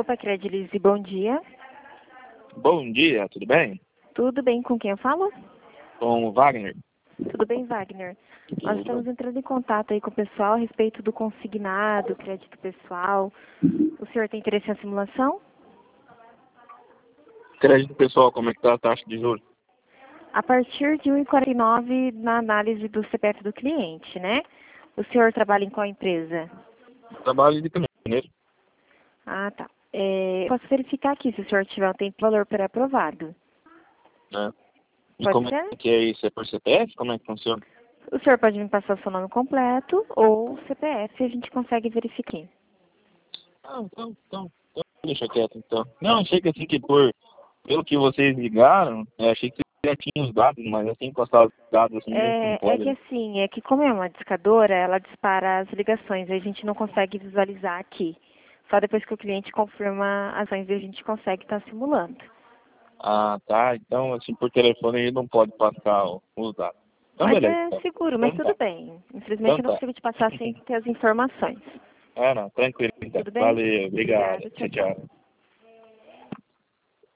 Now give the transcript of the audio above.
Copa Credilize, bom dia. Bom dia, tudo bem? Tudo bem, com quem eu falo? Com o Wagner. Tudo bem, Wagner. Nós estamos entrando em contato aí com o pessoal a respeito do consignado, crédito pessoal. O senhor tem interesse na simulação? Crédito pessoal, como é que tá a taxa de juros? A partir de 1,49 na análise do CPF do cliente, né? O senhor trabalha em qual empresa? Trabalho de caminhoneiro. Ah, tá. Posso verificar aqui se o senhor tiver um tempo e valor pré-aprovado. Né? E Pode como ser? é que é isso? É por CPF? Como é que funciona? O senhor pode me passar o seu nome completo ou o CPF e a gente consegue verificar aqui. Ah, então, deixa quieto então. Não, achei que assim que pelo que vocês ligaram, achei que você já tinha os dados, mas assim passar os dados assim não É pode, que né? assim, é que como é uma discadora, ela dispara as ligações, a gente não consegue visualizar aqui. Só depois que o cliente confirma as ações a gente consegue estar simulando. Ah, tá. Então, assim, por telefone ele não pode passar os dados. Então, Mas beleza. é Então, seguro, mas então tudo tá. bem. Infelizmente Então eu não tá. consigo te passar sem ter as informações. Ah, não, tranquilo então. Tudo bem? Valeu, obrigado. Obrigada, tchau, Tchau, tchau. tchau.